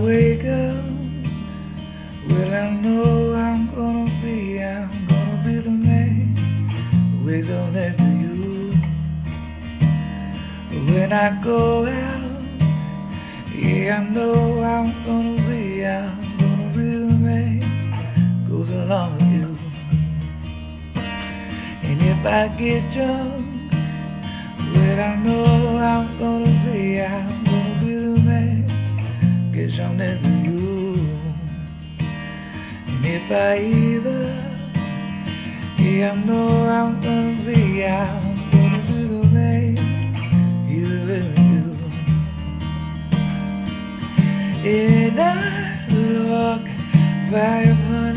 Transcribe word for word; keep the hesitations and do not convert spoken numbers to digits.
wake up, well I know I'm gonna be, I'm gonna be the man who wakes up next to you. When I go out, yeah I know I'm gonna be, I'm gonna be the man who goes along with you. And if I get drunk, well I know I'm gonna be, I'm gonna be the man who gets drunk next to you. And if I ever, yeah I know I'm gonna be, I'm gonna be the man either with you. And I look back upon